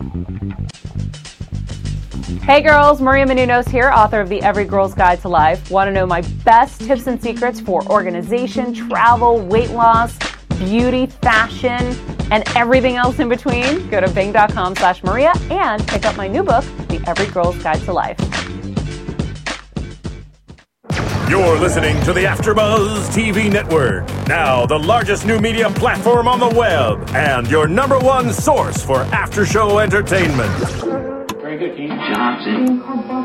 Hey girls, Maria Menounos here, author of the Every Girl's Guide to Life. Want to know my best tips and secrets for organization, travel, weight loss, beauty, fashion, and everything else in between? Go to bing.com/Maria and pick up my new book, The Every Girl's Guide to Life. You're listening to the AfterBuzz TV Network, now the largest new media platform on the web, and your number one source for after-show entertainment. Very good, Keith Johnson.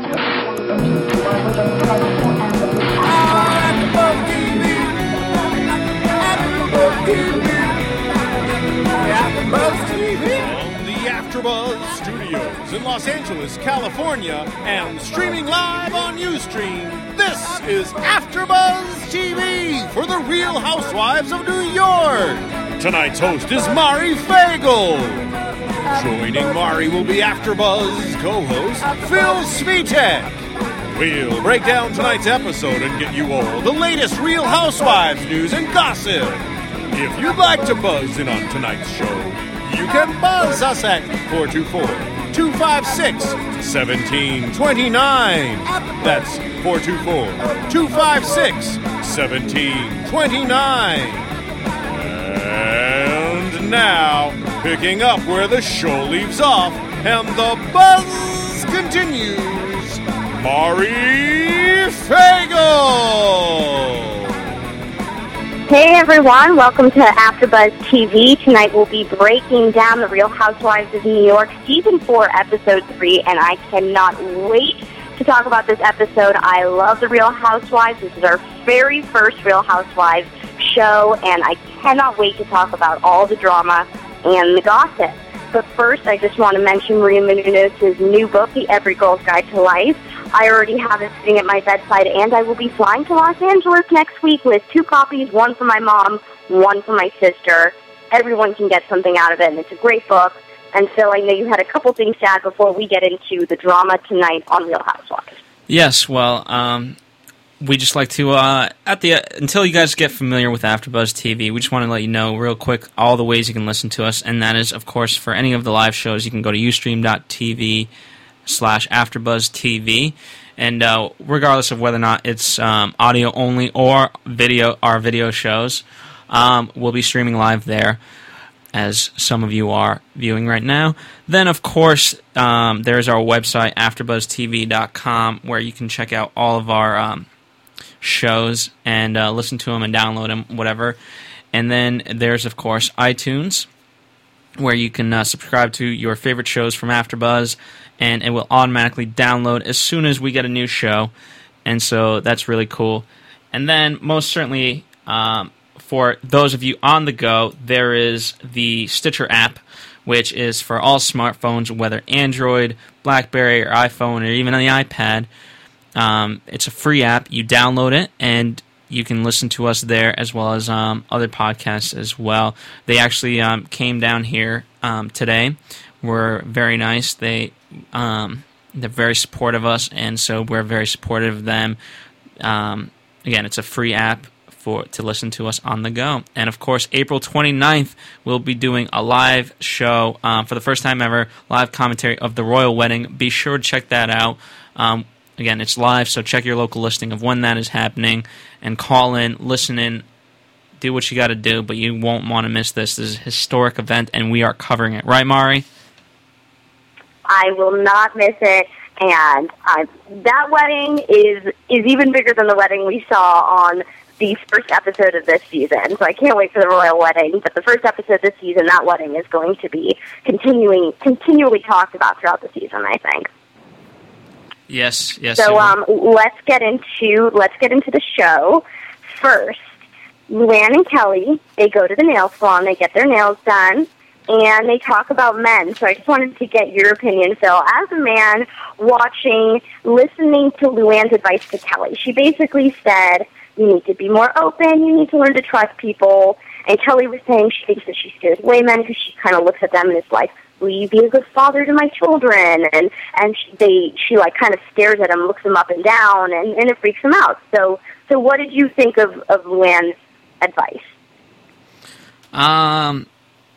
The AfterBuzz Studios in Los Angeles, California, and streaming live on Ustream. This is AfterBuzz TV for the Real Housewives of New York. Tonight's host is Mari Fagel. Joining Mari will be AfterBuzz co-host Phil Svitek. We'll break down tonight's episode and get you all the latest Real Housewives news and gossip. If you'd like to buzz in on tonight's show, you can buzz us at 424-256-1729. That's 424-256-1729. And now, picking up where the show leaves off and the buzz continues, Mari Fagel! Hey everyone, welcome to AfterBuzz TV. Tonight we'll be breaking down The Real Housewives of New York Season 4, Episode 3, and I cannot wait to talk about this episode. I love The Real Housewives. This is our very first Real Housewives show, and I cannot wait to talk about all the drama and the gossip. But first, I just want to mention Maria Menounos' new book, The Every Girl's Guide to Life. I already have it sitting at my bedside, and I will be flying to Los Angeles next week with 2 copies, one for my mom, one for my sister. Everyone can get something out of it, and it's a great book. And Phil, I know you had a couple things to add before we get into the drama tonight on Real Housewives. Yes, well, we just like to, until you guys get familiar with AfterBuzz TV, we just want to let you know real quick all the ways you can listen to us, and that is, of course, for any of the live shows, you can go to ustream.tv/AfterBuzzTV, and regardless of whether or not it's audio only or video, our video shows, we'll be streaming live there, as some of you are viewing right now. Then, of course, there's our website, AfterBuzzTV.com, where you can check out all of our shows and listen to them and download them, whatever. And then there's, of course, iTunes, where you can subscribe to your favorite shows from AfterBuzz, and it will automatically download as soon as we get a new show. And so that's really cool. And then, most certainly, for those of you on the go, there is the Stitcher app, which is for all smartphones, whether Android, BlackBerry, or iPhone, or even on the iPad. It's a free app. You download it, and you can listen to us there, as well as other podcasts as well. They actually came down here today. Were very nice. They're very supportive of us, and so we're very supportive of them. Again, it's a free app to listen to us on the go. And of course, April 29th, we'll be doing a live show for the first time ever, live commentary of the royal wedding. Be sure to check that out. Again, it's live, so check your local listing of when that is happening, and call in, listen in, do what you got to do, but you won't want to miss this. This is a historic event, and we are covering it. Right, Mari? I will not miss it. And that wedding is even bigger than the wedding we saw on the first episode of this season. So I can't wait for the royal wedding. But the first episode this season, that wedding is going to be continually talked about throughout the season, I think. Yes. So let's get into the show. First, Luann and Kelly, they go to the nail salon, they get their nails done, and they talk about men. So I just wanted to get your opinion, Phil. As a man listening to Luann's advice to Kelly, she basically said, you need to be more open, you need to learn to trust people. And Kelly was saying she thinks that she scares away men because she kind of looks at them and is like, will you be a good father to my children? And she like kind of stares at him, looks him up and down, and it freaks him out. So what did you think of Luann's advice?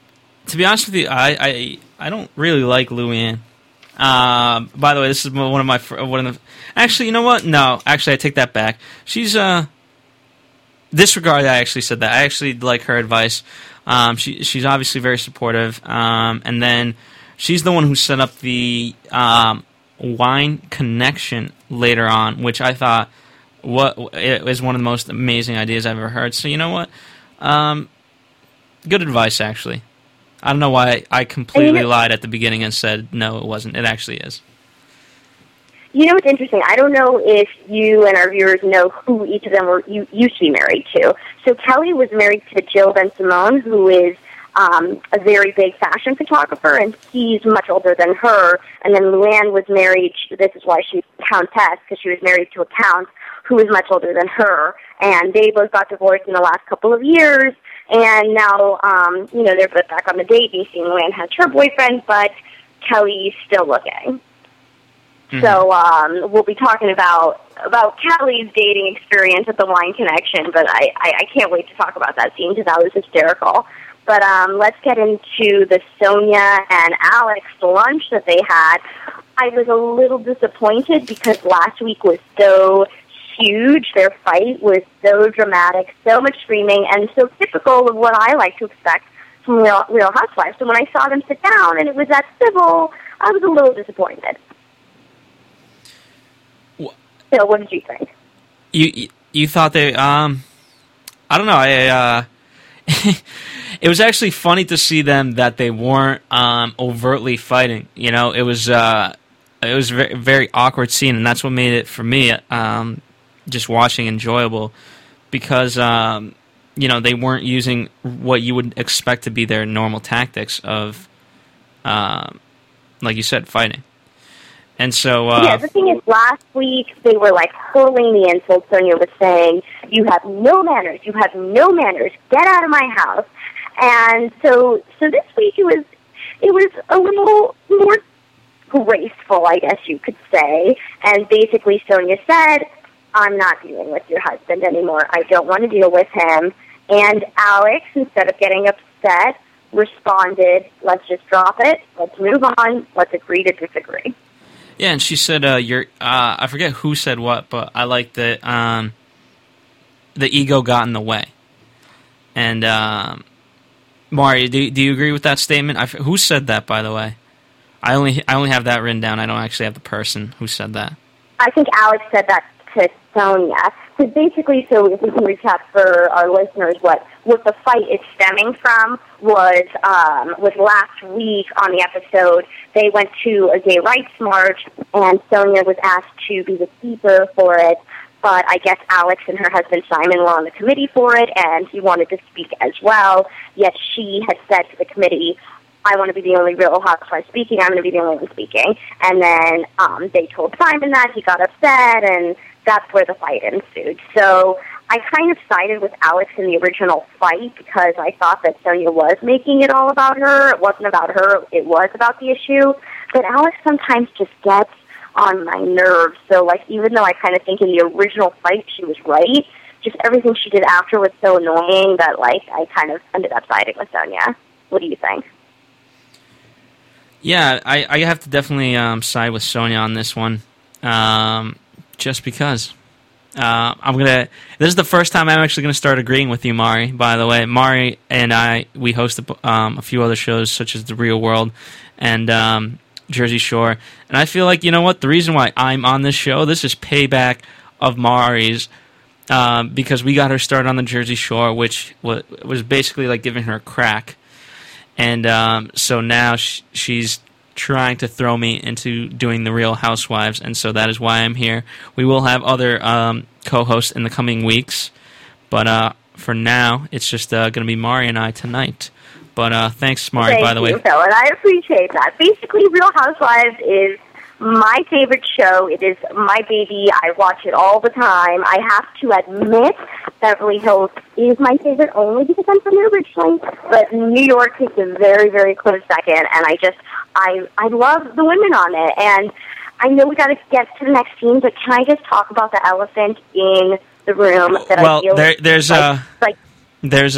To be honest with you, I don't really like Luann. By the way, this is one of the. Actually, you know what? No, actually, I take that back. She's disregard. I actually said that. I actually like her advice. She's obviously very supportive. And then she's the one who set up the wine connection later on, which I thought it was one of the most amazing ideas I've ever heard. So you know what? Good advice, actually. I don't know why I completely lied at the beginning and said, no, it wasn't. It actually is. You know what's interesting? I don't know if you and our viewers know who each of them used to be married to. So Kelly was married to Jill Ben-Simone, who is a very big fashion photographer, and he's much older than her. And then Luann was married, this is why she's Countess, because she was married to a Count who is much older than her. And they both got divorced in the last couple of years. And now, they're both back on the date. You see, Luann has her boyfriend, but Kelly's still looking. Mm-hmm. So we'll be talking about Kelly's dating experience at the Wine Connection, but I can't wait to talk about that scene because that was hysterical. But let's get into the Sonia and Alex lunch that they had. I was a little disappointed because last week was so huge. Their fight was so dramatic, so much screaming, and so typical of what I like to expect from Real Housewives. So when I saw them sit down and it was that civil, I was a little disappointed. So what did you think? You thought they I don't know. It was actually funny to see them that they weren't overtly fighting. You know, it was a very, very awkward scene, and that's what made it for me just watching enjoyable because they weren't using what you would expect to be their normal tactics of like you said, fighting. And so the thing is, last week they were like hurling the insults. Sonia was saying, "You have no manners. You have no manners. Get out of my house." And so this week it was a little more graceful, I guess you could say. And basically, Sonia said, "I'm not dealing with your husband anymore. I don't want to deal with him." And Alex, instead of getting upset, responded, "Let's just drop it. Let's move on. Let's agree to disagree." Yeah, and she said, I forget who said what, but I like that the ego got in the way. And, Mari, do you agree with that statement? Who said that, by the way? I only have that written down. I don't actually have the person who said that. I think Alex said that to Sonia. So basically, if we can recap for our listeners, what the fight is stemming from was last week on the episode, they went to a gay rights march, and Sonia was asked to be the speaker for it, but I guess Alex and her husband Simon were on the committee for it, and he wanted to speak as well, yet she had said to the committee, "I want to be the only Real Housewife speaking, I'm going to be the only one speaking." And then they told Simon that, he got upset, and that's where the fight ensued. So I kind of sided with Alex in the original fight because I thought that Sonia was making it all about her. It wasn't about her, it was about the issue. But Alex sometimes just gets on my nerves. So, even though I kind of think in the original fight she was right, just everything she did after was so annoying that, I kind of ended up siding with Sonia. What do you think? Yeah, I have to definitely side with Sonia on this one. Just because. This is the first time I'm actually going to start agreeing with you, Mari, by the way. Mari and we host a few other shows, such as The Real World and Jersey Shore. And I feel like, you know what, the reason why I'm on this show, this is payback of Mari's, because we got her started on the Jersey Shore, which was basically like giving her a crack. And so now she's trying to throw me into doing The Real Housewives, and so that is why I'm here. We will have other co-hosts in the coming weeks, but for now, it's just going to be Mari and I tonight. But thanks, Mari, by the way. Thank you, Phil, and I appreciate that. Basically, Real Housewives is my favorite show. It is my baby. I watch it all the time. I have to admit, Beverly Hills is my favorite only because I'm from here originally, but New York is a very, very close second, and I love the women on it. And I know we got to get to the next scene, but can I just talk about the elephant in the room that I feel there's There's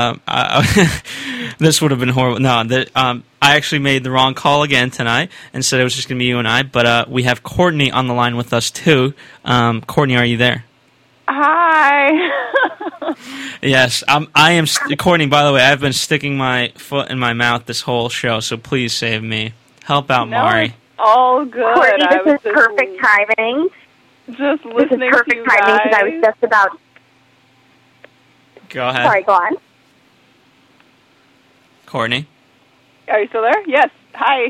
this would have been horrible. No, I actually made the wrong call again tonight and said it was just going to be you and I. But we have Courtney on the line with us too. Courtney, are you there? Hi. Yes, I am. Courtney, by the way, I've been sticking my foot in my mouth this whole show, so please save me. Help out, Mari. It's all good. Courtney, this is perfect timing. Just listening This is perfect to you timing because I was guys. just about... Go ahead. Sorry, go on. Courtney. Are you still there? Yes. Hi.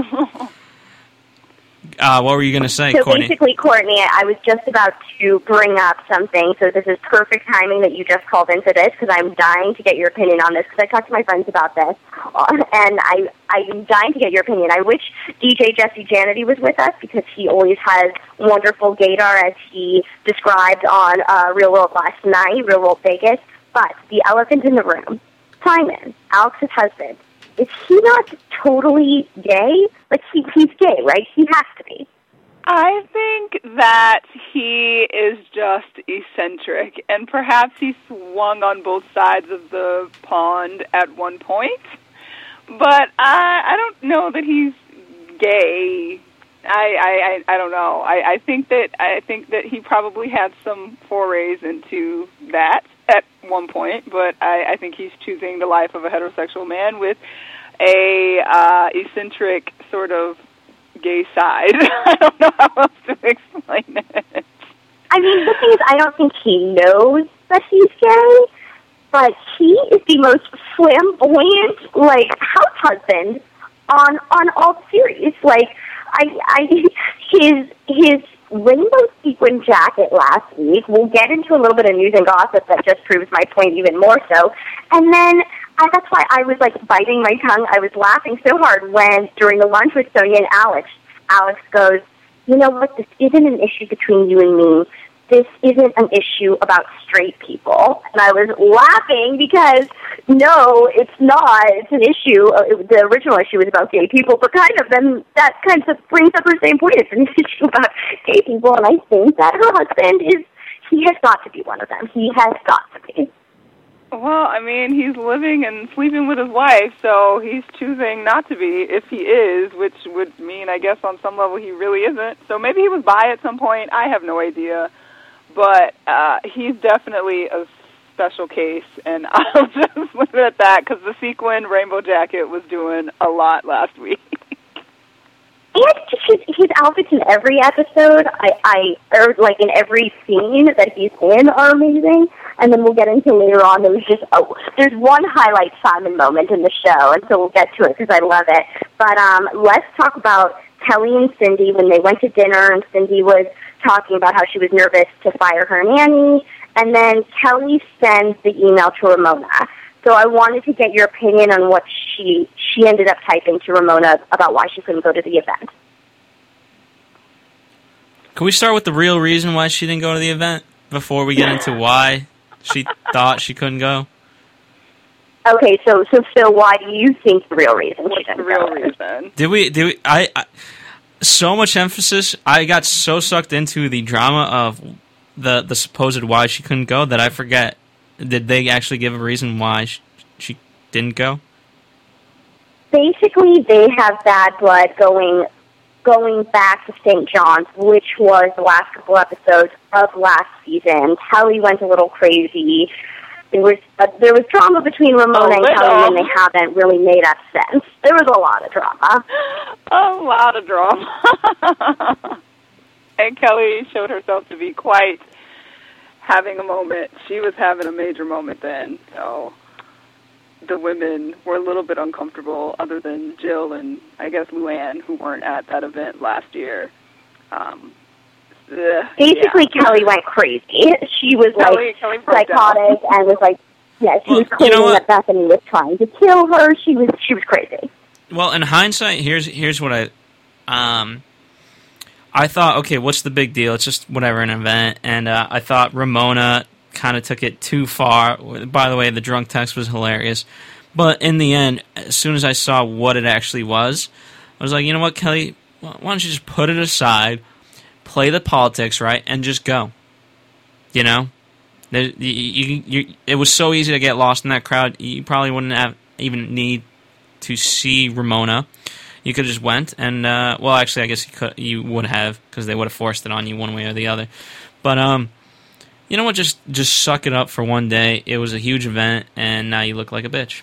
What were you going to say, So Courtney? basically, Courtney, I was just about to bring up something. So this is perfect timing that you just called into this because I'm dying to get your opinion on this because I talked to my friends about this. And I'm dying to get your opinion. I wish DJ Jesse Janity was with us because he always has wonderful gaydar as he described on Real World last night, Real World Vegas. But the elephant in the room, Simon, Alex's husband, is he not totally gay? Like, he's gay, right? He has to be. I think that he is just eccentric, and perhaps he swung on both sides of the pond at one point. But I don't know that he's gay. I don't know. I think that he probably had some forays into that at one point, but I think he's choosing the life of a heterosexual man with a eccentric sort of gay side. I don't know how else to explain it. I mean, the thing is, I don't think he knows that he's gay, but he is the most flamboyant, like, house husband on all the series. Like, his rainbow sequin jacket last week, we'll get into a little bit of news and gossip that just proves my point even more so. And then that's why I was, like, biting my tongue. I was laughing so hard when, during the lunch with Sonia and Alex goes, you know what, this isn't an issue between you and me. This isn't an issue about straight people. And I was laughing because, no, it's not. It's an issue. The original issue was about gay people, but then that kind of brings up her same point. It's an issue about gay people, and I think that her husband he has got to be one of them. He has got to be. Well, I mean, he's living and sleeping with his wife, so he's choosing not to be if he is, which would mean, I guess, on some level he really isn't. So maybe he was bi at some point. I have no idea. But he's definitely a special case, and I'll just leave it at that, because the sequin rainbow jacket was doing a lot last week. And just his outfits in every episode, or like in every scene that he's in, are amazing. And then we'll get into later on. There's one highlight Simon moment in the show, and so we'll get to it because I love it. But let's talk about Kelly and Cindy when they went to dinner, and Cindy was talking about how she was nervous to fire her nanny, and then Kelly sends the email to Ramona. So I wanted to get your opinion on what she ended up typing to Ramona about why she couldn't go to the event. Can we start with the real reason why she didn't go to the event before we get into why she thought she couldn't go? Okay, so Phil, why do you think the real reason? What's the real reason? Did we? I so much emphasis. I got so sucked into the drama of the supposed why she couldn't go that I forget. Did they actually give a reason why she didn't go? Basically, they have bad blood going back to St. John's, which was the last couple episodes of last season. Kelly went a little crazy. There was drama between Ramona and Kelly, and they haven't really made up sense. There was a lot of drama. A lot of drama. And Kelly showed herself to be quite having a moment. She was having a major moment then, so the women were a little bit uncomfortable, other than Jill and, I guess, Luann, who weren't at that event last year. Basically, yeah. Kelly went crazy. She was Kelly psychotic and was like, yeah, she was claiming that Bethany was trying to kill her. She was crazy. Well, in hindsight, here's what I thought. Okay, what's the big deal? It's just whatever, an event. And I thought Ramona kind of took it too far. By the way, the drunk text was hilarious. But in the end, as soon as I saw what it actually was, I was like, you know what, Kelly? Why don't you just put it aside? Play the politics, right, and just go. You know? It was so easy to get lost in that crowd. You probably wouldn't have even need to see Ramona. You could have just went and well, actually, I guess you would have, because they would have forced it on you one way or the other. But you know what? Just suck it up for one day. It was a huge event, and now you look like a bitch.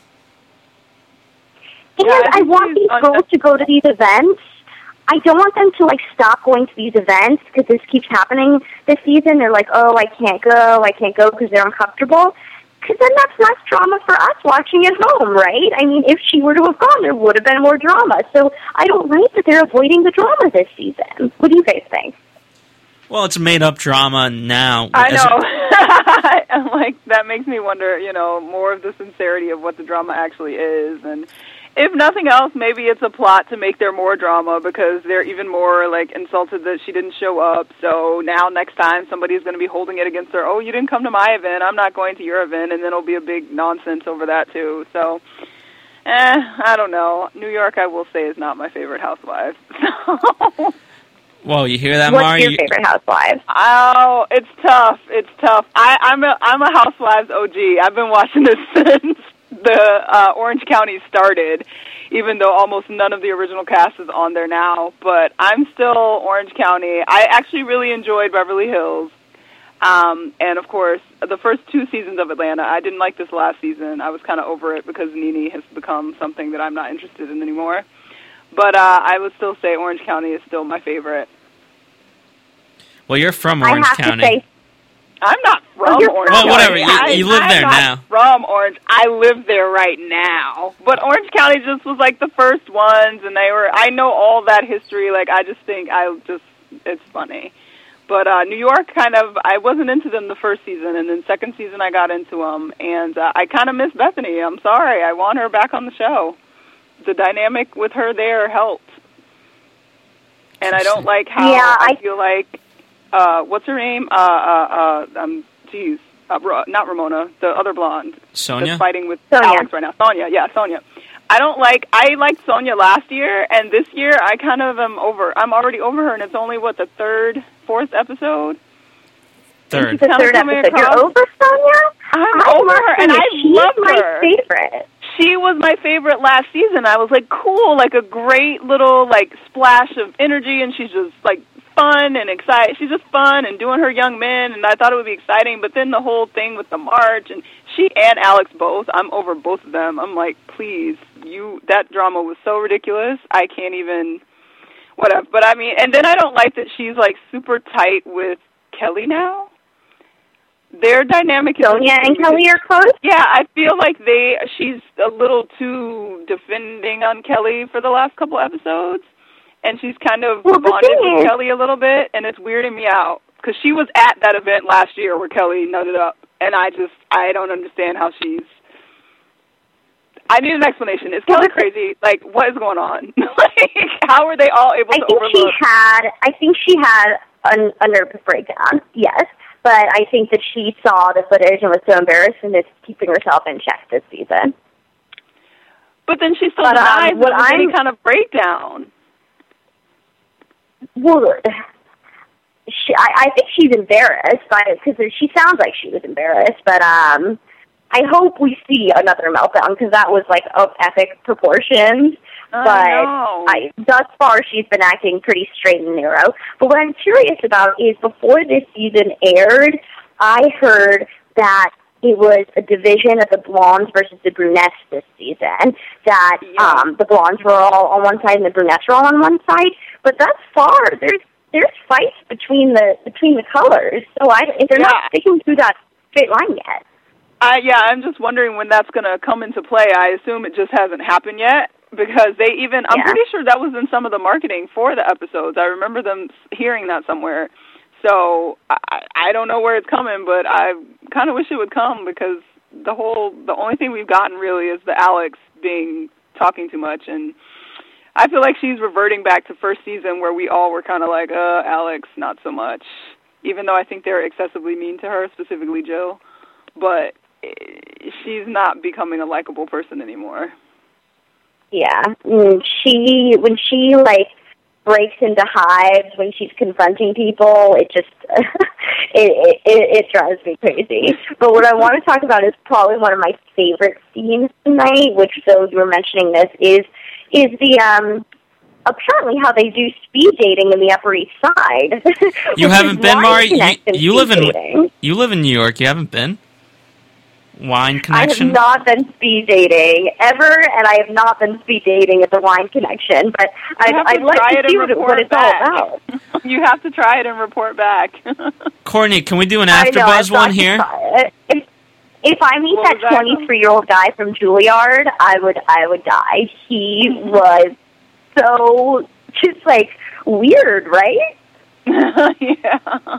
And I want these girls to go to these events. I don't want them to, like, stop going to these events, because this keeps happening this season. They're like, oh, I can't go because they're uncomfortable. Because then that's less drama for us watching at home, right? I mean, if she were to have gone, there would have been more drama. So I don't like that they're avoiding the drama this season. What do you guys think? Well, it's a made-up drama now. I know. I'm like, that makes me wonder, more of the sincerity of what the drama actually is. And if nothing else, maybe it's a plot to make there more drama, because they're even more, like, insulted that she didn't show up. So now next time somebody's going to be holding it against her. Oh, you didn't come to my event. I'm not going to your event. And then it'll be a big nonsense over that, too. So, I don't know. New York, I will say, is not my favorite housewife. So... Whoa, you hear that, What's Mari? your favorite housewives? Oh, it's tough. It's tough. I'm a Housewives OG. I've been watching this since the Orange County started, even though almost none of the original cast is on there now. But I'm still Orange County. I actually really enjoyed Beverly Hills. And, of course, the first 2 seasons of Atlanta. I didn't like this last season. I was kind of over it because NeNe has become something that I'm not interested in anymore. But I would still say Orange County is still my favorite. Well, you're from Orange County. To say, I'm not from Orange County. Well, whatever. You live there now. I'm not from Orange. I live there right now. But Orange County just was like the first ones, and I know all that history. Like, I just think it's funny. But New York, I wasn't into them the first season, and then second season I got into them, and I kind of miss Bethany. I'm sorry. I want her back on the show. The dynamic with her there helped. And I don't like how I feel like, what's her name? Not Ramona, the other blonde. Sonia? That's fighting with Alex right now. Sonia. I liked Sonia last year, and this year I kind of am over. I'm already over her, and it's only, the 4th episode? Third. The 3rd episode. You're over Sonia? I'm over her, and I love her. She's my favorite. She was my favorite last season. I was like, cool, like a great little splash of energy, and she's just fun and excited. She's just fun and doing her young men, and I thought it would be exciting. But then the whole thing with the march, and she and Alex both, I'm over both of them. I'm like, please, that drama was so ridiculous. I can't even, whatever. But I mean, and then I don't like that she's super tight with Kelly now. Their dynamic is... Sonia and Kelly are close? Yeah, I feel like she's a little too defending on Kelly for the last couple episodes, and she's kind of bonded with Kelly a little bit, and it's weirding me out, because she was at that event last year where Kelly nutted up, and I don't understand how she's... I need an explanation. Is Kelly crazy? What is going on? How are they all able to overlook... I think she had a nervous breakdown, yes. But I think that she saw the footage and was so embarrassed and is keeping herself in check this season. But then she still denies any kind of breakdown. Well, I think she's embarrassed, because she sounds like she was embarrassed. But I hope we see another meltdown, because that was of epic proportions. Thus far, she's been acting pretty straight and narrow. But what I'm curious about is, before this season aired, I heard that it was a division of the blondes versus the brunettes this season. That the blondes were all on one side and the brunettes were all on one side. But thus far, there's fights between the colors. So they're not sticking to that straight line yet. I'm just wondering when that's going to come into play. I assume it just hasn't happened yet. Because I'm pretty sure that was in some of the marketing for the episodes. I remember them hearing that somewhere. So I don't know where it's coming, but I kind of wish it would come, because the only thing we've gotten really is the Alex talking too much. And I feel like she's reverting back to first season, where we all were kind of like, Alex, not so much. Even though I think they're excessively mean to her, specifically Jill. But she's not becoming a likable person anymore. Yeah, when she breaks into hives when she's confronting people, it just it drives me crazy. But what I want to talk about is probably one of my favorite scenes tonight, which, Phil, you were mentioning this, is the apparently how they do speed dating in the Upper East Side. You haven't been, Mari? You live in New York. You haven't been? Wine Connection? I have not been speed dating ever, and I have not been speed dating at the Wine Connection, but I'd like to see what it's all about. You have to try it and report back. Courtney, can we do an AfterBuzz one here? If I meet that 23-year-old guy from Juilliard, I would die. He was so just like weird, right? Yeah.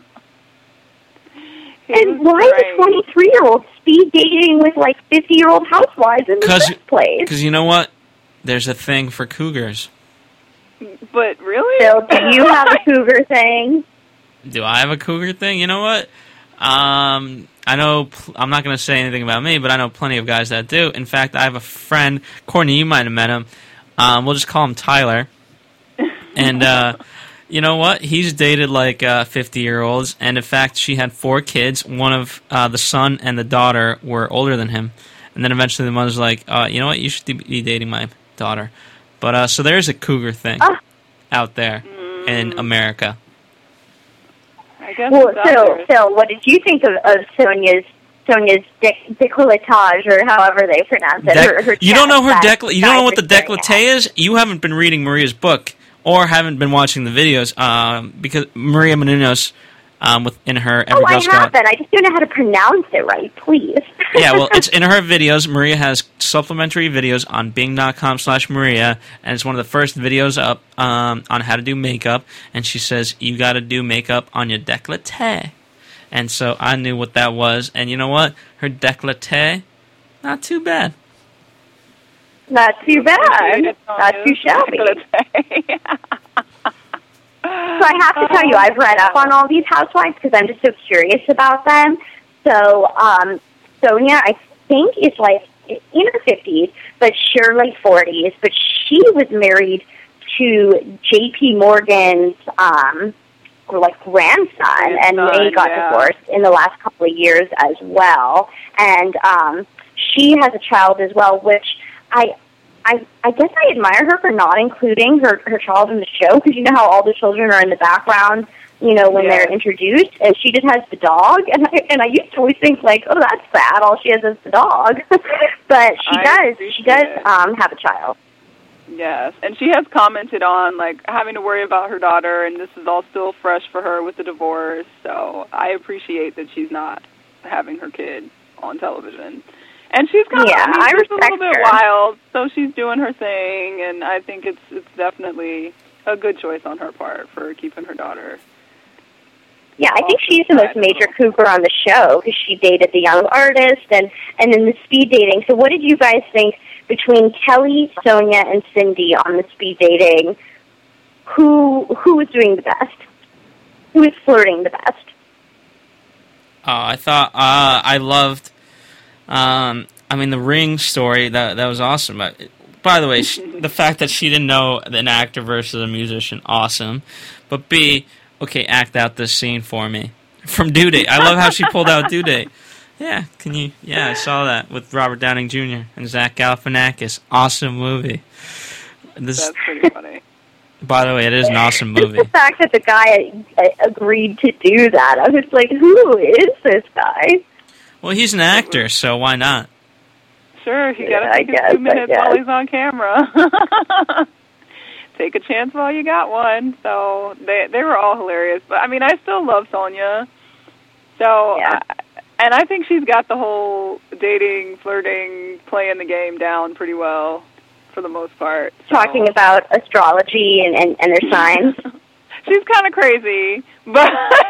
And why is a 23-year-old speed dating with like 50-year-old housewives in the first place? Because you know what? There's a thing for cougars. But really? Phil, do you have a cougar thing? Do I have a cougar thing? You know what? I know, I'm not going to say anything about me, but I know plenty of guys that do. In fact, I have a friend, Courtney, you might have met him. We'll just call him Tyler. And, you know what? He's dated like 50-year-olds, and in fact, she had 4 kids. One of the son and the daughter were older than him. And then eventually the mother's like, you know what? You should be dating my daughter. But so there's a cougar thing out there in America. I guess Phil, what did you think of Sonia's décolletage, or however they pronounce it? You don't know her you don't know what the décolleté is? You haven't been reading Maria's book or haven't been watching the videos because Maria Menounos in her Every Girl Scout. I haven't. I just don't know how to pronounce it right, please. Yeah, well, it's in her videos. Maria has supplementary videos on Bing.com/Maria, and it's one of the first videos up on how to do makeup, and she says, you got to do makeup on your décolleté. And so I knew what that was, and you know what? Her décolleté, not too bad. Not too bad. Not too shabby. So I have to tell you, I've read up on all these housewives because I'm just so curious about them. So Sonia, I think, is like in her 50s, but Shirley 40s. But she was married to J.P. Morgan's grandson, and they got divorced in the last couple of years as well. And she has a child as well, which I guess I admire her for not including her child in the show, because you know how all the children are in the background, you know, when they're introduced, and she just has the dog, and I used to always think, like, oh, that's sad, all she has is the dog. But she does have a child. Yes, and she has commented on, like, having to worry about her daughter, and this is all still fresh for her with the divorce, so I appreciate that she's not having her kid on television. And she's kind of, she's a little bit wild, so she's doing her thing, and I think it's definitely a good choice on her part for keeping her daughter. Yeah, I think she's the most major cougar on the show, because she dated the young artist, and then the speed dating. So what did you guys think between Kelly, Sonia, and Cindy on the speed dating? Who was doing the best? Who was flirting the best? I thought I loved. The Ring story, that was awesome. By the way, the fact that she didn't know an actor versus a musician, awesome. But B, okay, act out this scene for me. From Due Date. I love how she pulled out Due Date. Yeah, I saw that with Robert Downing Jr. and Zach Galifianakis. Awesome movie. That's pretty funny. By the way, it is an awesome movie. The fact that the guy agreed to do that, I was like, who is this guy? Well, he's an actor, so why not? Sure, you gotta take a few minutes while he's on camera. Take a chance while you got one. So they were all hilarious. But I mean, I still love Sonia. So, and I think she's got the whole dating, flirting, playing the game down pretty well for the most part. So. Talking about astrology and their signs. She's kind of crazy, but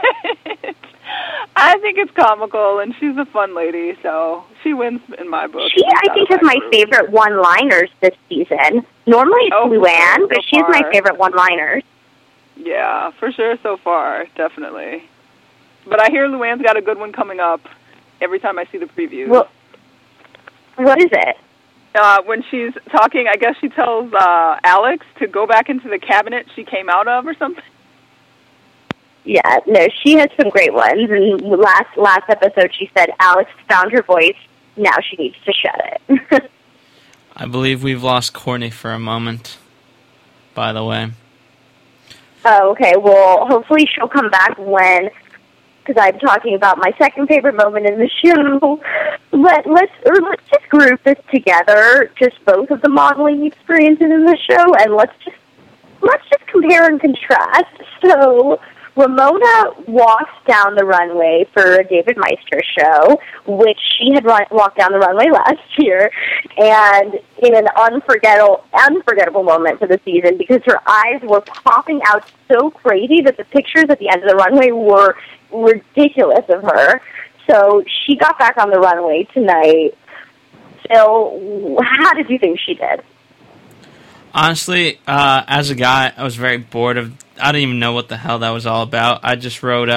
I think it's comical, and she's a fun lady, so she wins in my book. She, I think, has my favorite one-liners this season. Normally it's Luann, but she's my favorite one-liners. Yeah, for sure so far, definitely. But I hear Luann's got a good one coming up every time I see the previews. Well, what is it? When she's talking, I guess she tells Alex to go back into the cabinet she came out of or something. Yeah, no, she has some great ones. And last episode, she said Alex found her voice. Now she needs to shut it. I believe we've lost Courtney for a moment, by the way. Oh, okay. Well, hopefully she'll come back because I'm talking about my second favorite moment in the show. Let's just group this together, just both of the modeling experiences in the show, and let's just compare and contrast. So Ramona walks down the runway for a David Meister show, which she had walked down the runway last year, and in an unforgettable moment for the season because her eyes were popping out so crazy that the pictures at the end of the runway were ridiculous of her. So she got back on the runway tonight. Phil, how did you think she did? Honestly, as a guy, I was very bored of. I didn't even know what the hell that was all about. I just wrote,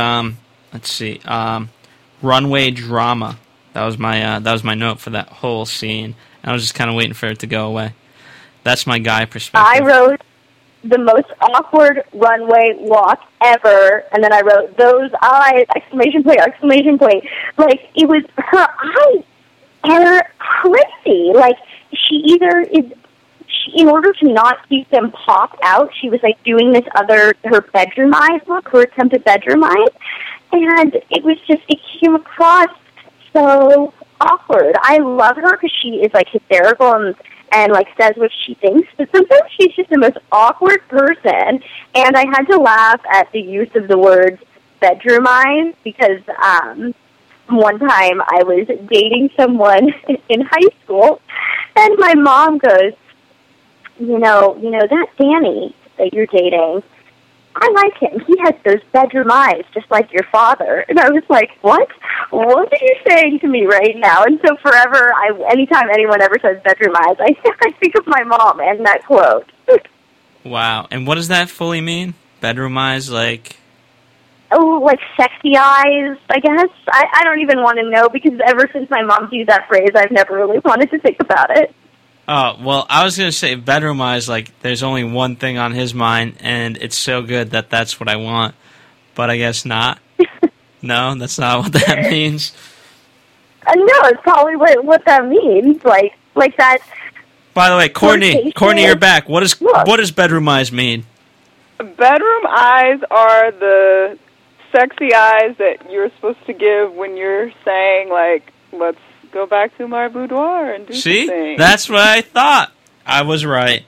runway drama. That was my note for that whole scene. I was just kind of waiting for it to go away. That's my guy perspective. I wrote the most awkward runway walk ever, and then I wrote those eyes! Exclamation point! Exclamation point! Like it was her eyes are crazy. Like she either is. In order to not keep them pop out, she was like doing her bedroom eyes look, her attempted bedroom eyes, and it came across so awkward. I love her because she is like hysterical and like says what she thinks, but sometimes she's just the most awkward person, and I had to laugh at the use of the words bedroom eyes because one time I was dating someone in high school, and my mom goes, you know, that Danny that you're dating, I like him. He has those bedroom eyes, just like your father. And I was like, what? What are you saying to me right now? And so forever, anytime anyone ever says bedroom eyes, I think of my mom and that quote. Wow. And what does that fully mean? Bedroom eyes, like? Oh, like sexy eyes, I guess. I don't even want to know because ever since my mom's used that phrase, I've never really wanted to think about it. Oh, well, I was going to say bedroom eyes, like, there's only one thing on his mind, and it's so good that that's what I want. But I guess not. No, that's not what that means. No, it's probably what that means. Like that. By the way, Courtney, you're back. What does bedroom eyes mean? Bedroom eyes are the sexy eyes that you're supposed to give when you're saying, like, let's go back to my boudoir and do See? something. That's what I thought. I was right.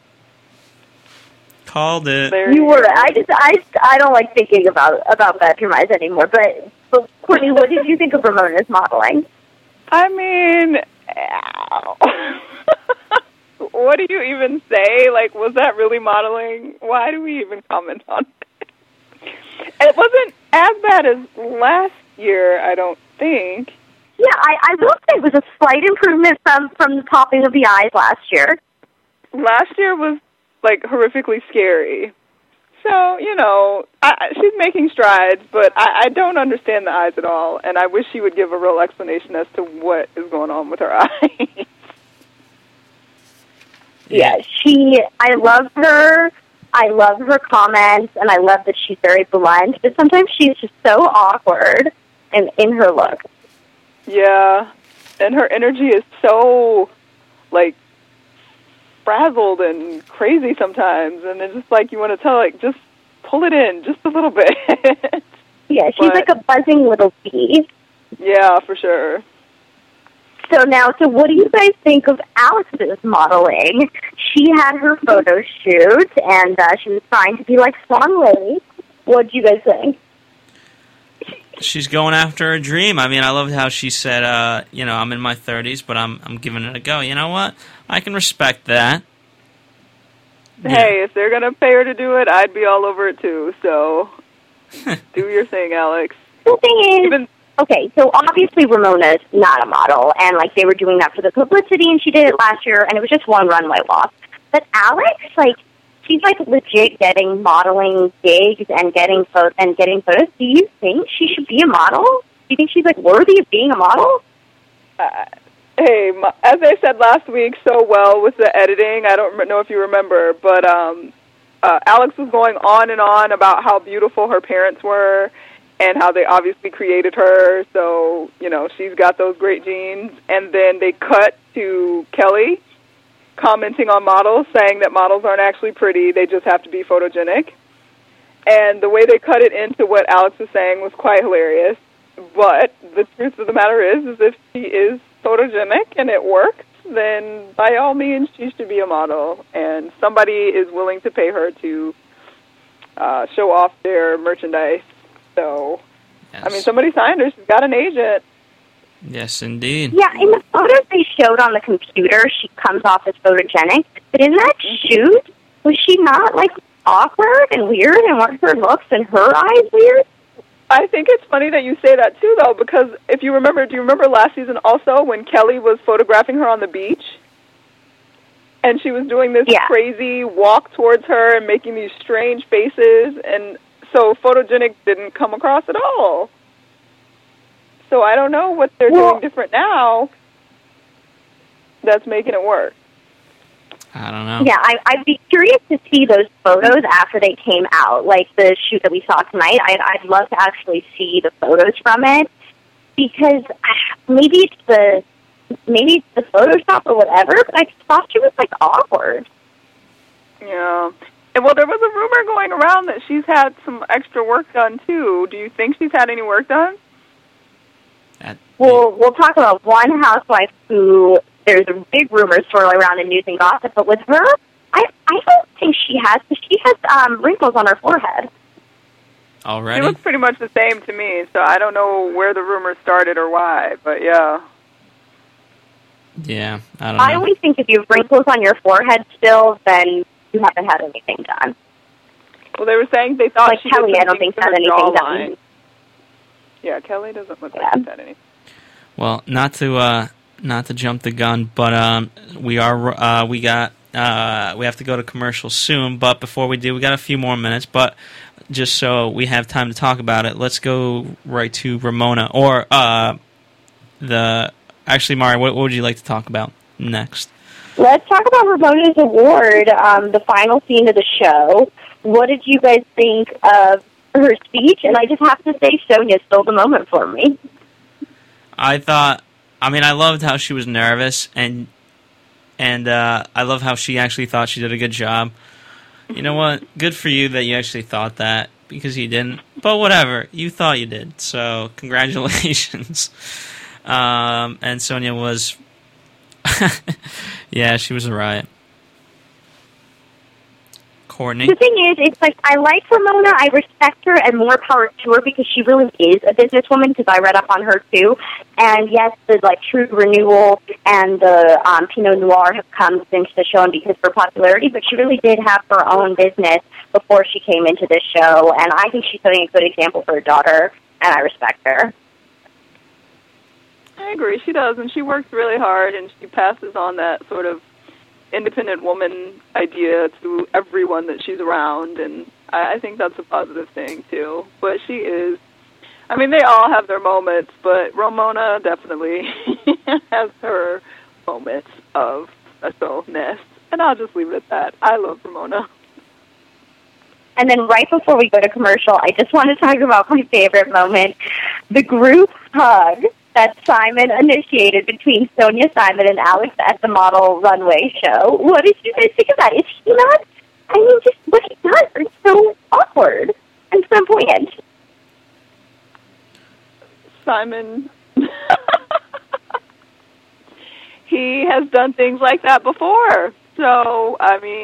Called it. You were. I don't like thinking about bedroom eyes anymore. But Courtney, what did you think of Ramona's modeling? I mean, what do you even say? Like, was that really modeling? Why do we even comment on it? It wasn't as bad as last year, I don't think. Yeah, I will say it was a slight improvement from the popping of the eyes last year. Last year was, like, horrifically scary. So, you know, she's making strides, but I don't understand the eyes at all, and I wish she would give a real explanation as to what is going on with her eyes. Yeah, I love her. I love her comments, and I love that she's very blunt, but sometimes she's just so awkward in her look. Yeah, and her energy is so, like, frazzled and crazy sometimes, and it's just like you want to tell, like, just pull it in just a little bit. Yeah, she's like a buzzing little bee. Yeah, for sure. So what do you guys think of Alex's modeling? She had her photo shoot, and she was trying to be like Swan Lady. What do you guys think? She's going after a dream. I mean, I love how she said, I'm in my 30s, but I'm giving it a go. You know what? I can respect that. Hey, if they're going to pay her to do it, I'd be all over it too. So do your thing, Alex. The thing is, okay, so obviously Ramona's not a model, and like they were doing that for the publicity, and she did it last year, and it was just one runway walk. But Alex, like, she's like legit getting modeling gigs and getting photos. Do you think she should be a model? Do you think she's like worthy of being a model? Hey, as I said last week so well with the editing, I don't know if you remember, but Alex was going on and on about how beautiful her parents were and how they obviously created her, so, she's got those great genes. And then they cut to Kelly commenting on models, saying that models aren't actually pretty, they just have to be photogenic. And the way they cut it into what Alex was saying was quite hilarious. But the truth of the matter is if she is photogenic and it works, then by all means she should be a model. And somebody is willing to pay her to show off their merchandise. So, Yes. somebody signed her. She's got an agent. Yes, indeed. Yeah, in the photos they showed on the computer, she comes off as photogenic. But in that shoot, was she not, awkward and weird, and weren't her looks and her eyes weird? I think it's funny that you say that, too, though, because if you remember, do you remember last season also when Kelly was photographing her on the beach? And she was doing this crazy walk towards her and making these strange faces, and so photogenic didn't come across at all. So I don't know what they're doing different now that's making it work. I don't know. Yeah, I'd be curious to see those photos after they came out, like the shoot that we saw tonight. I'd love to actually see the photos from it, because maybe it's the Photoshop or whatever, but I thought she was, awkward. Yeah. And, well, there was a rumor going around that she's had some extra work done, too. Do you think she's had any work done? We'll talk about one housewife who there's a big rumor swirling around in news and gossip, but with her, I don't think she has, because she has wrinkles on her forehead. Already? She looks pretty much the same to me, so I don't know where the rumor started or why, but yeah. Yeah, I don't know. I always think if you have wrinkles on your forehead still, then you haven't had anything done. Well, they were saying they thought she Kelly, did I don't think had anything jawline. done. Yeah, Kelly doesn't look like she's had anything. Well, not to jump the gun, but we have to go to commercial soon. But before we do, we got a few more minutes. But just so we have time to talk about it, let's go right to Ramona or Actually, Mari, what would you like to talk about next? Let's talk about Ramona's award, the final scene of the show. What did you guys think of her speech? And I just have to say, Sonia stole the moment for me. I loved how she was nervous, and I love how she actually thought she did a good job. You know what? Good for you that you actually thought that, because you didn't. But whatever, you thought you did, so congratulations. And Sonia was... yeah, she was a riot. Courtney? The thing is, it's I like Ramona, I respect her, and more power to her, because she really is a businesswoman, because I read up on her too. And yes, the True Renewal and the Pinot Noir have come into the show and because of her popularity, but she really did have her own business before she came into this show, and I think she's setting a good example for her daughter, and I respect her. I agree, she does, and she works really hard, and she passes on that sort of independent woman idea to everyone that she's around, and I think that's a positive thing, too. But she is, they all have their moments, but Ramona definitely has her moments of specialness, and I'll just leave it at that. I love Ramona. And then right before we go to commercial, I just want to talk about my favorite moment, the group hug that Simon initiated between Sonia, Simon, and Alex at the model runway show. What did you guys think of that? Is he not? Just what he does is so awkward and flamboyant. Simon, he has done things like that before. So,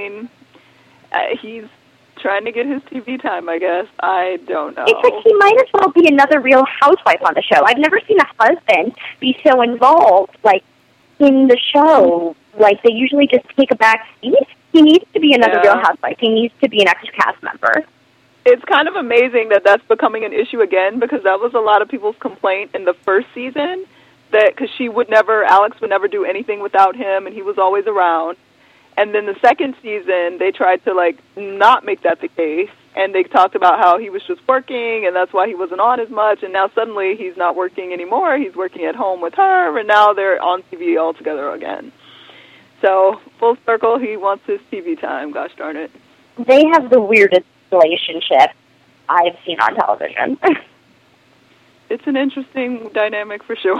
he's trying to get his TV time, I guess. I don't know. It's he might as well be another Real Housewife on the show. I've never seen a husband be so involved, in the show. They usually just take a back seat. He needs to be another Real Housewife. He needs to be an extra cast member. It's kind of amazing that that's becoming an issue again, because that was a lot of people's complaint in the first season, because Alex would never do anything without him, and he was always around. And then the second season, they tried to, not make that the case, and they talked about how he was just working, and that's why he wasn't on as much, and now suddenly he's not working anymore. He's working at home with her, and now they're on TV all together again. So, full circle, he wants his TV time, gosh darn it. they have the weirdest relationship I've seen on television. It's an interesting dynamic for sure.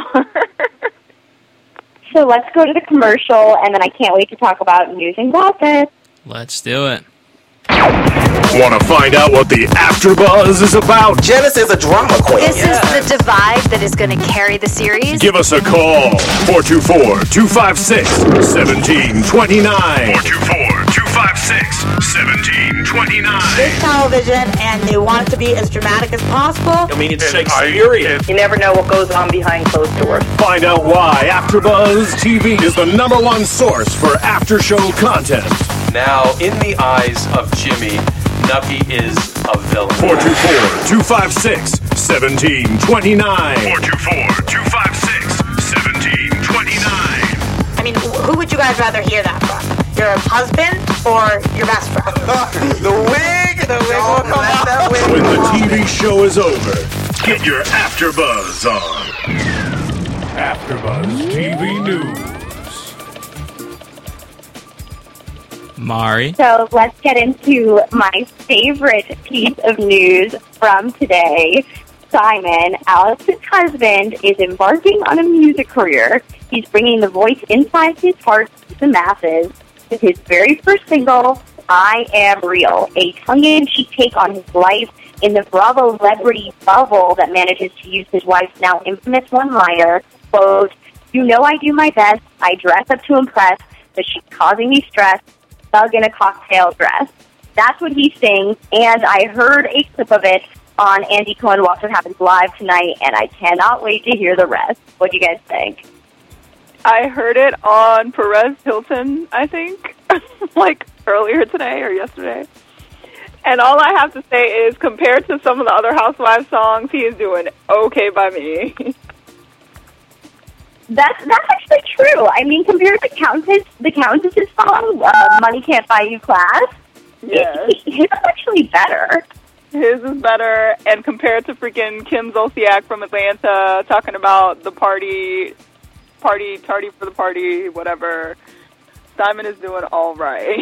So let's go to the commercial, and then I can't wait to talk about news and gossip. Let's do it. Want to find out what the AfterBuzz is about? Janice is a drama queen. This is the divide that is going to carry the series. Give us a call. 424-256-1729. 424-256-1729. It's television, and they want it to be as dramatic as possible. I mean, it's Shakespearean. You never know what goes on behind closed doors. Find out why AfterBuzz TV is the #1 source for after-show content. Now, in the eyes of Jimmy, Nucky is a villain. 424-256-1729. 424-256-1729. I mean, who would you guys rather hear that from? Your husband or your best friend? The wig! The wig will come out. When the TV show is over, get your AfterBuzz on. AfterBuzz TV News. Mari. So let's get into my favorite piece of news from today. Simon, Alex's husband, is embarking on a music career. He's bringing the voice inside his heart to the masses with his very first single, I Am Real, a tongue-in-cheek take on his life in the Bravo celebrity bubble that manages to use his wife's now infamous one-liner, quote, "You know I do my best, I dress up to impress, but she's causing me stress, thug in a cocktail dress." That's what he sings, and I heard a clip of it on Andy Cohen Watch What Happens Live tonight, and I cannot wait to hear the rest. What do you guys think? I heard it on Perez Hilton, I think, like earlier today or yesterday. And all I have to say is, compared to some of the other Housewives songs, he is doing okay by me. That's actually true. I mean, compared to the Countess's song, Money Can't Buy You Class, Yes. his is actually better. His is better, and compared to freaking Kim Zolciak from Atlanta talking about the tardy for the party, whatever, Simon is doing all right.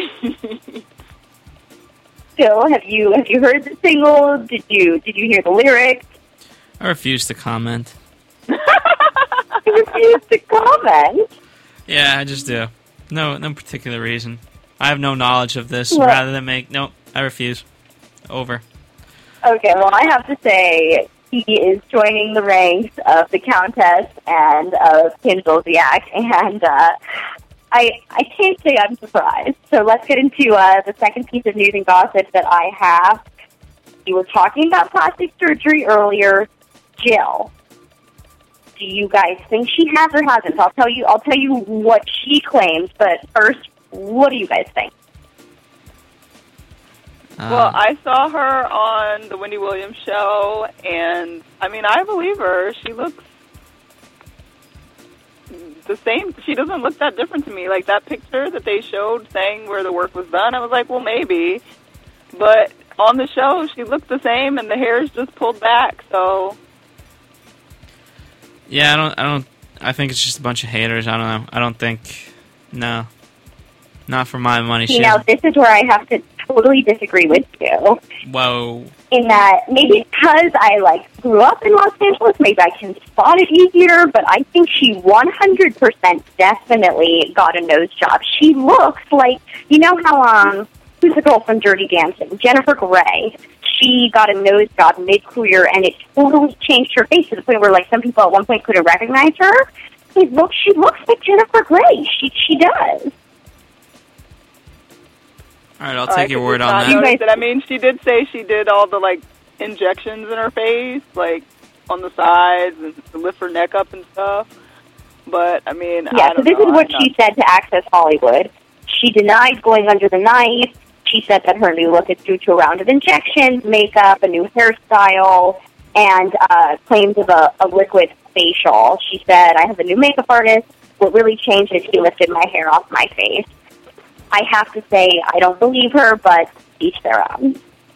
Phil, have you heard the single? Did you hear the lyrics? I refuse to comment. You refuse to comment. Yeah, I just do. No particular reason. I have no knowledge of this. Well, Rather than I refuse. Over. Okay, well, I have to say he is joining the ranks of the Countess and of Kim Zolciak, and I can't say I'm surprised. So let's get into the second piece of news and gossip that I have. You were talking about plastic surgery earlier. Jill, do you guys think she has or hasn't? I'll tell you what she claims, but first, what do you guys think? Well, I saw her on the Wendy Williams show, and, I mean, I believe her. She looks the same. She doesn't look that different to me. Like, that picture that they showed saying where the work was done, I was like, well, maybe. But on the show, she looked the same, and the hair's just pulled back, so... Yeah, I think it's just a bunch of haters. I don't know. I don't think... No. Not for my money. Now, this is where I have to totally disagree with you. Whoa. In that, maybe because I, grew up in Los Angeles, maybe I can spot it easier, but I think she 100% definitely got a nose job. She looks like, you know how, who's the girl from Dirty Dancing? Jennifer Grey. She got a nose job mid-career, and it totally changed her face to the point where, some people at one point couldn't recognize her. She looks like Jennifer Grey. She does. All right, I'll take your word on that. I mean, she did say she did all the, injections in her face, on the sides, and to lift her neck up and stuff. But, I mean, yeah, so this is what she said to Access Hollywood. She denied going under the knife. She said that her new look is due to a round of injections, makeup, a new hairstyle, and claims of a liquid facial. She said, I have a new makeup artist. What really changed is he lifted my hair off my face. I have to say, I don't believe her, but each their own.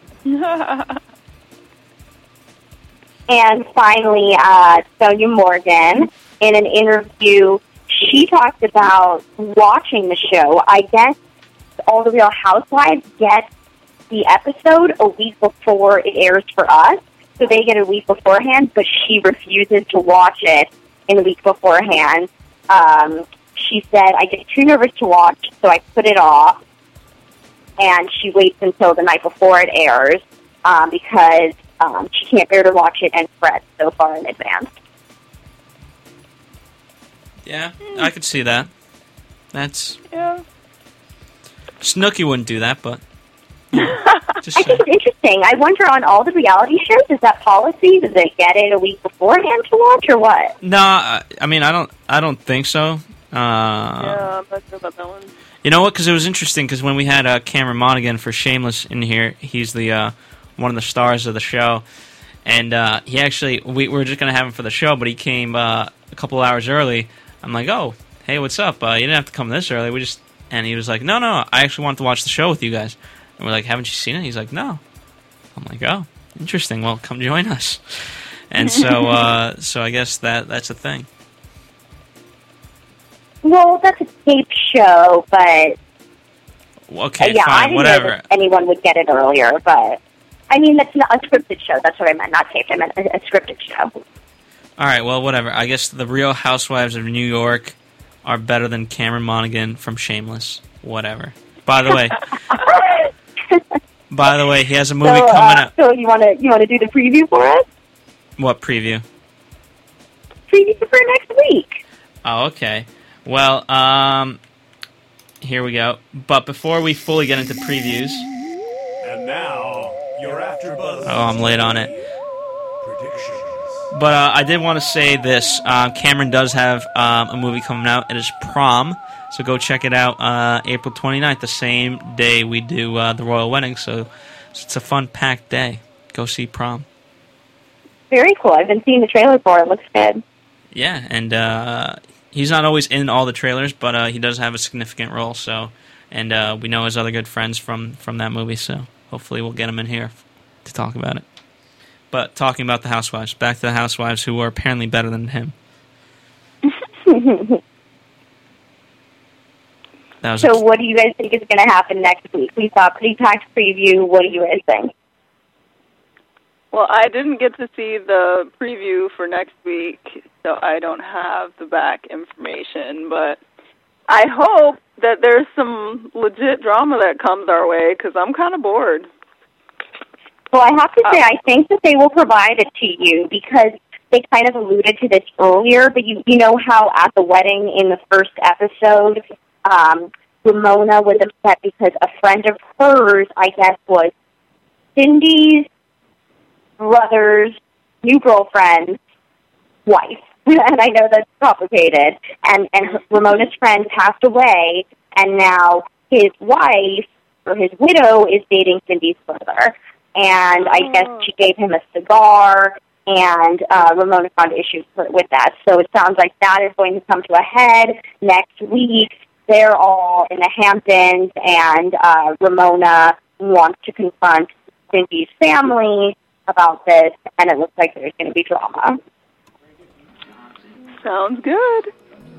And finally, Sonia Morgan, in an interview, she talked about watching the show. I guess all the Real Housewives get the episode a week before it airs for us, so they get a week beforehand, but she refuses to watch it in a week beforehand. She said, I get too nervous to watch, so I put it off, and she waits until the night before it airs because she can't bear to watch it and fret so far in advance. Yeah, I could see that. That's... Yeah. Snooki wouldn't do that, but... Just I think it's interesting. I wonder on all the reality shows, is that policy? Does they get it a week beforehand to watch, or what? No, I mean, I don't think so. Yeah, I'm not sure about that one. You know what? Because it was interesting, because when we had Cameron Monaghan for Shameless in here, he's the one of the stars of the show, and he actually, we were just going to have him for the show, but he came a couple hours early. I'm like, oh, hey, what's up? You didn't have to come this early. And he was like, no, I actually wanted to watch the show with you guys. And we're like, haven't you seen it? He's like, no. I'm like, oh, interesting. Well, come join us. And so so I guess that's a thing. Well, that's a tape show, but... Okay, yeah, fine, I didn't whatever. know that anyone would get it earlier, but... I mean, that's not a scripted show. That's what I meant, not taped. I meant a scripted show. All right, well, whatever. I guess the Real Housewives of New York are better than Cameron Monaghan from Shameless. Whatever. By the way, he has a movie coming up. So you want to do the preview for us? What preview? Preview for next week. Oh, okay. Well, here we go. But before we fully get into previews... And now, your AfterBuzz... Oh, I'm late on it. Predictions. But I did want to say this. Cameron does have a movie coming out. It is Prom. So go check it out April 29th, the same day we do the Royal Wedding. So it's a fun, packed day. Go see Prom. Very cool. I've been seeing the trailer for it. It looks good. Yeah, and he's not always in all the trailers, but he does have a significant role. So, and we know his other good friends from that movie, so hopefully we'll get him in here to talk about it. But talking about the Housewives, back to the Housewives, who are apparently better than him. So what do you guys think is going to happen next week? We saw a pretty packed preview. What do you guys think? Well, I didn't get to see the preview for next week, so I don't have the back information, but I hope that there's some legit drama that comes our way, because I'm kind of bored. Well, I have to say, I think that they will provide it to you, because they kind of alluded to this earlier, but you know how at the wedding in the first episode, Ramona was upset because a friend of hers, I guess, was Cindy's brother's new girlfriend's wife. And I know that's complicated. And Ramona's friend passed away, and now his wife, or his widow, is dating Cindy's brother. And I guess she gave him a cigar, and Ramona found issues with that. So it sounds like that is going to come to a head next week. They're all in the Hamptons, and Ramona wants to confront Cindy's family about this, and it looks like there's going to be drama. Sounds good.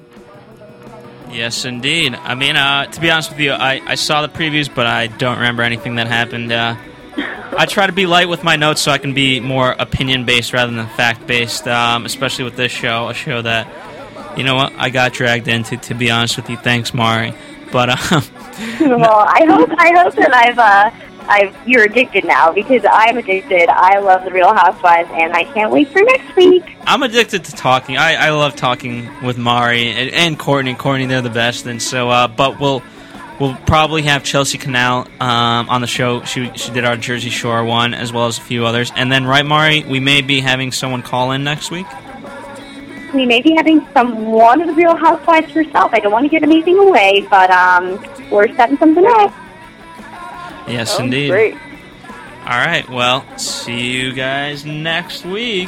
Yes, indeed. I mean, to be honest with you, I saw the previews, but I don't remember anything that happened. I try to be light with my notes so I can be more opinion-based rather than fact-based, especially with this show, a show that, you know what, I got dragged into, to be honest with you. Thanks, Mari. But, well, I hope that you're addicted now, because I'm addicted. I love The Real Housewives, and I can't wait for next week. I'm addicted to talking. I love talking with Mari and Courtney. Courtney, they're the best. And so, but we'll probably have Chelsea Canal on the show. She did our Jersey Shore one, as well as a few others. And then, right, Mari, we may be having someone call in next week? We may be having one of The Real Housewives herself. I don't want to give anything away, but we're setting something up. Yes, indeed. Great. All right, well, see you guys next week.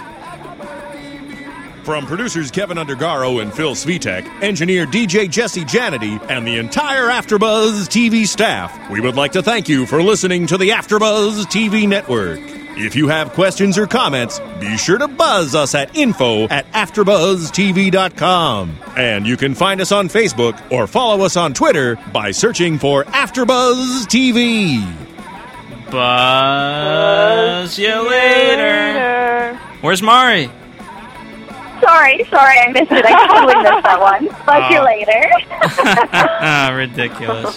From producers Kevin Undergaro and Phil Svitek, engineer DJ Jesse Janity, and the entire AfterBuzz TV staff, we would like to thank you for listening to the AfterBuzz TV network. If you have questions or comments, be sure to buzz us at info@AfterBuzzTV.com. And you can find us on Facebook or follow us on Twitter by searching for AfterBuzz TV. Buzz you later. Where's Mari? Sorry, I missed it. I totally missed that one. Buzz you later. Ridiculous.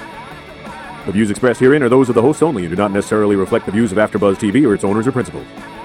The views expressed herein are those of the hosts only and do not necessarily reflect the views of AfterBuzz TV or its owners or principals.